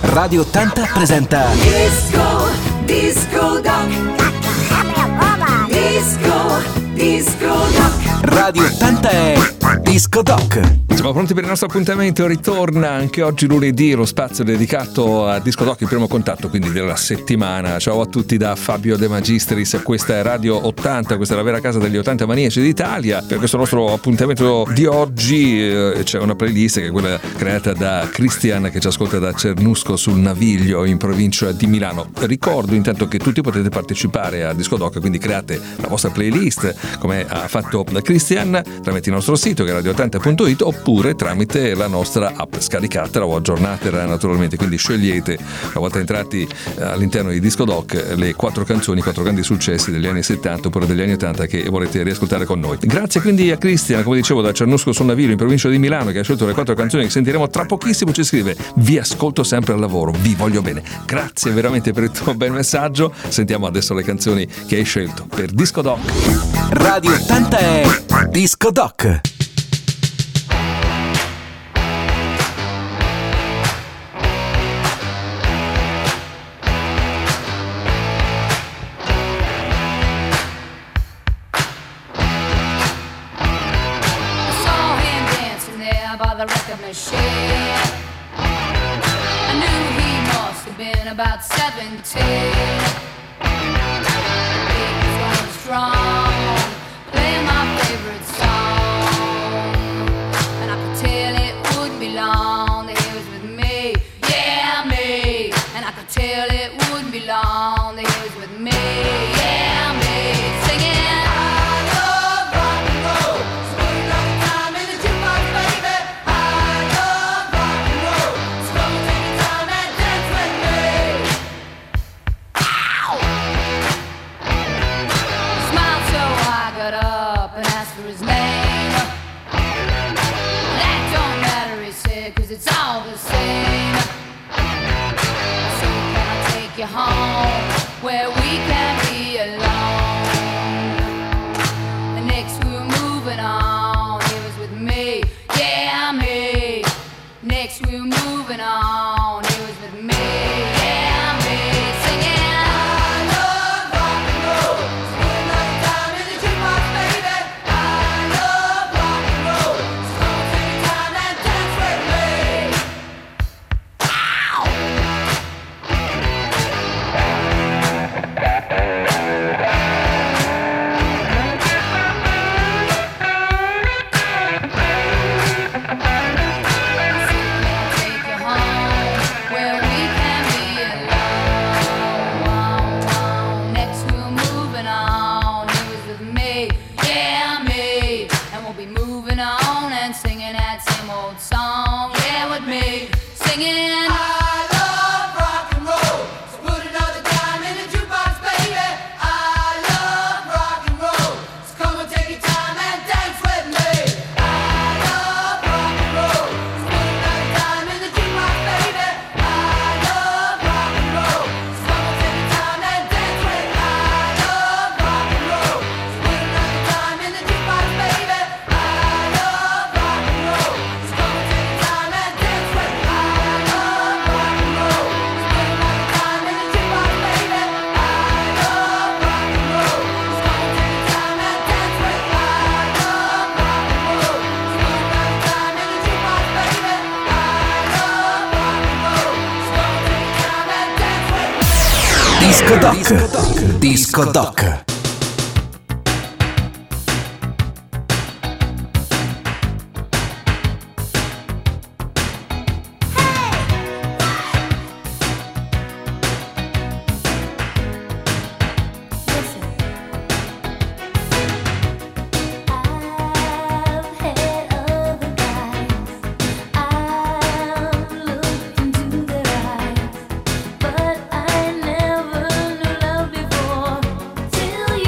Radio 80 presenta Disco Doc. Disco Doc. Radio 80 è Disco Doc. Siamo pronti per il nostro appuntamento. Ritorna anche oggi lunedì lo spazio dedicato a Disco Doc, il primo contatto quindi della settimana. Ciao a tutti da Fabio De Magistris, questa è Radio 80, questa è la vera casa degli 80 maniaci d'Italia. Per questo nostro appuntamento di oggi c'è una playlist che è quella creata da Christian, che ci ascolta da Cernusco sul Naviglio in provincia di Milano. Ricordo intanto che tutti potete partecipare a Disco Doc, quindi create la vostra playlist come ha fatto Christian tramite il nostro sito che è radio80.it oppure tramite la nostra app, scaricatela o aggiornatela naturalmente, quindi scegliete una volta entrati all'interno di Disco Doc le 4 canzoni, 4 grandi successi degli anni 70 oppure degli anni 80 che volete riascoltare con noi. Grazie quindi a Christian, come dicevo, da Cernusco sul Naviglio in provincia di Milano, che ha scelto le 4 canzoni che sentiremo tra pochissimo. Ci scrive: vi ascolto sempre al lavoro, vi voglio bene. Grazie veramente per il tuo bel messaggio. Sentiamo adesso le canzoni che hai scelto per Disco Doc. Radio 80 è Disco Doc. About 17, he was strong, playing my favorite song, and I could tell it wouldn't be long that he was with me, yeah me, and I could tell it wouldn't be long that he was with me, yeah me, singing. It's all the same. So can I take you home where we can be alone? And next we were moving on. He was with me, yeah me. Next we were moving on. He was with me, yeah me. Singing. Disco Doc. Disco Doc. But I never knew love before till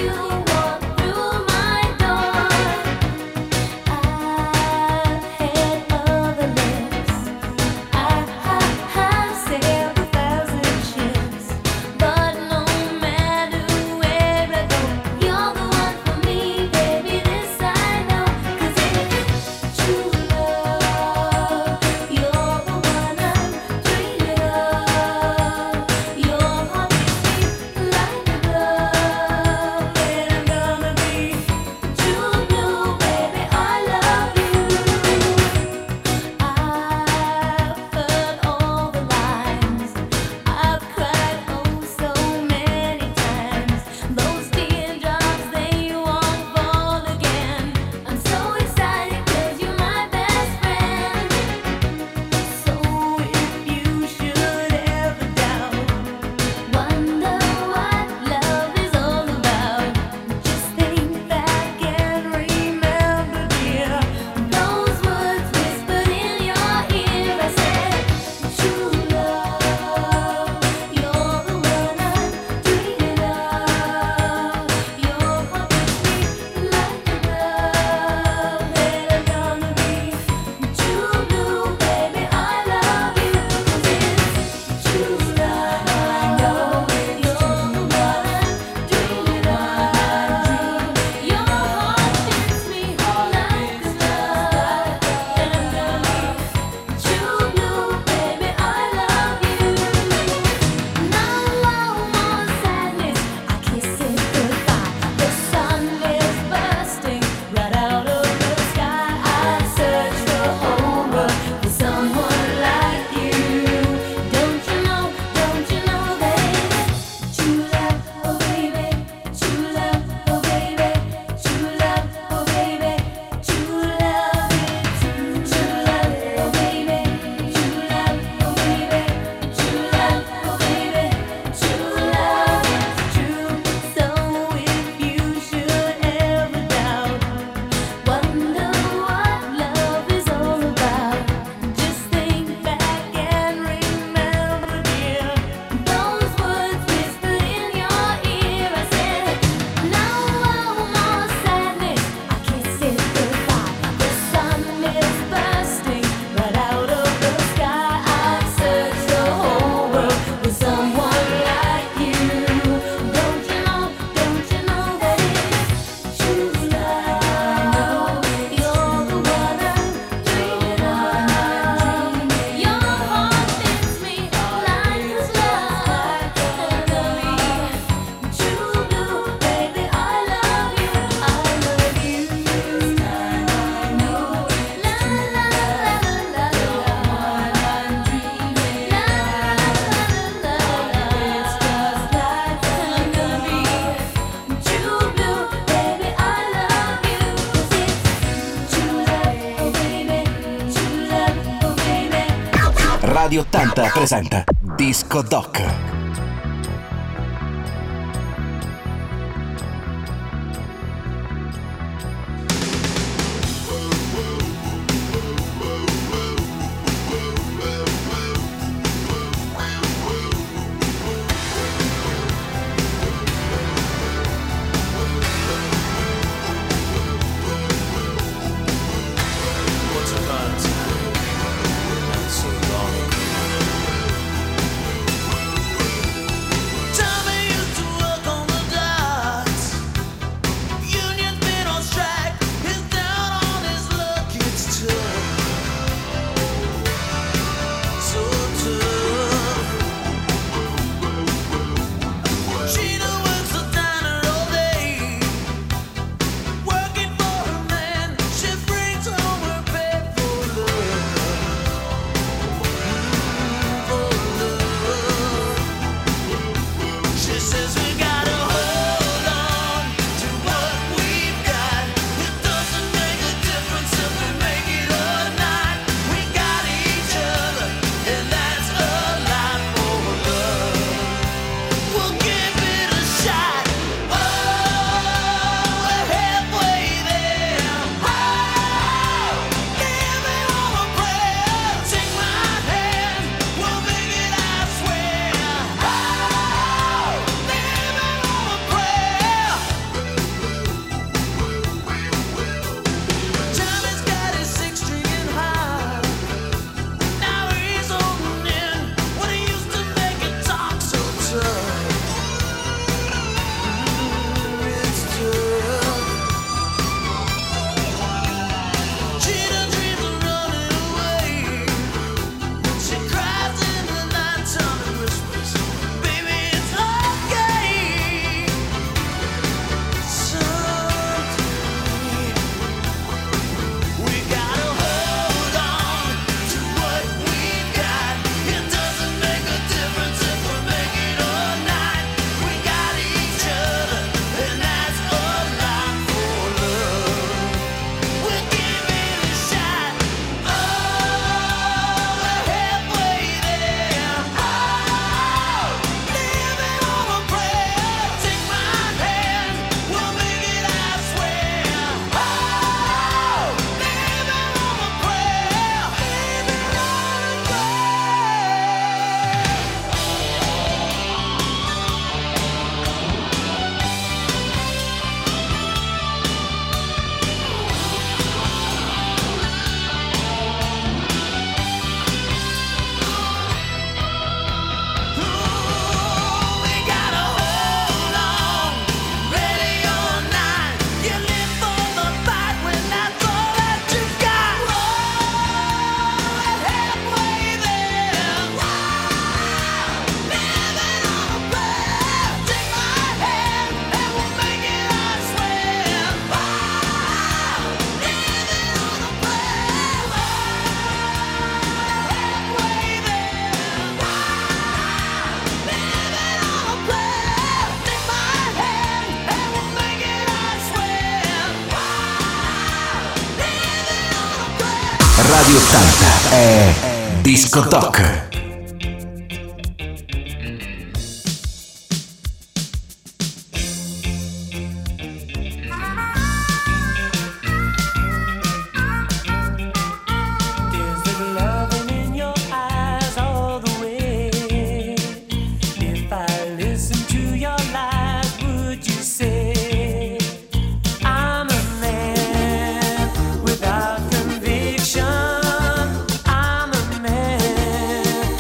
Radio 80 presenta Disco Doc. Radio 80 è Disco Doc. Without conviction, I'm a man.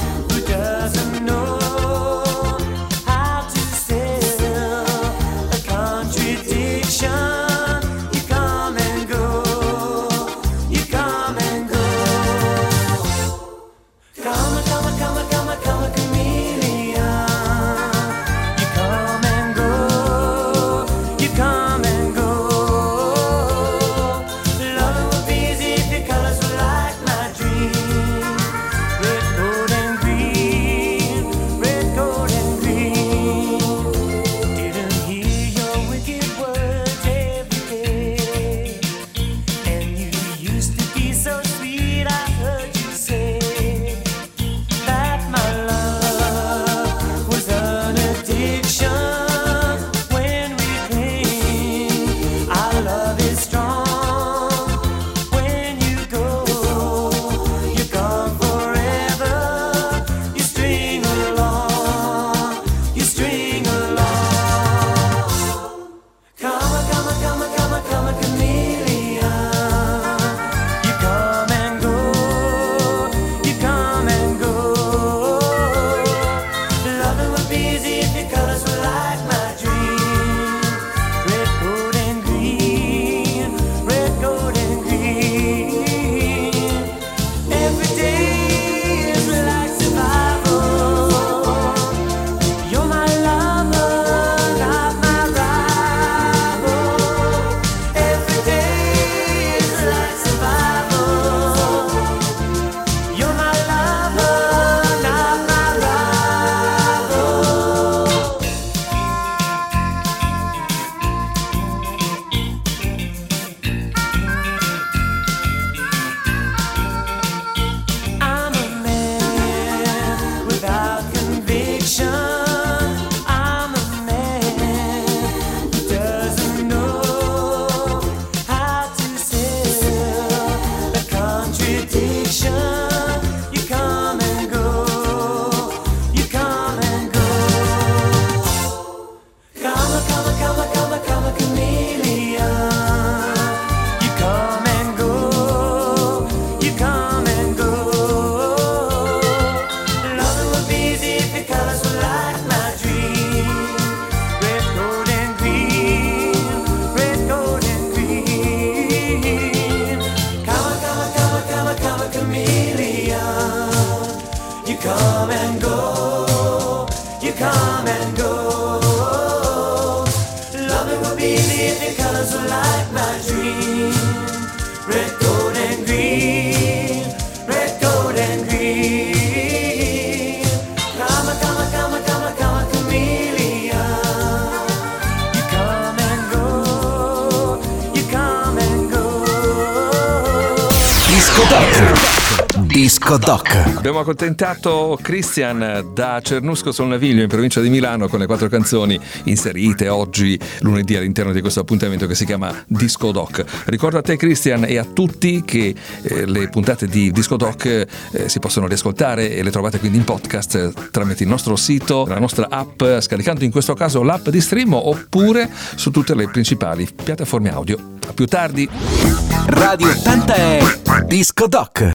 come and go, you come and go. Love it would be if your colors were like my dream. Red, gold and green, red, gold and green. Come a, come a, come a, come a, come a chameleon. You come and go, you come and go. Disco Doc. Disco Doc. Abbiamo accontentato Christian da Cernusco sul Naviglio in provincia di Milano con le 4 canzoni inserite oggi lunedì all'interno di questo appuntamento che si chiama Disco Doc. Ricordo a te Christian e a tutti che le puntate di Disco Doc si possono riascoltare e le trovate quindi in podcast tramite il nostro sito, la nostra app, scaricando in questo caso l'app di Streamo oppure su tutte le principali piattaforme audio. A più tardi. Radio 80 è Disco Doc.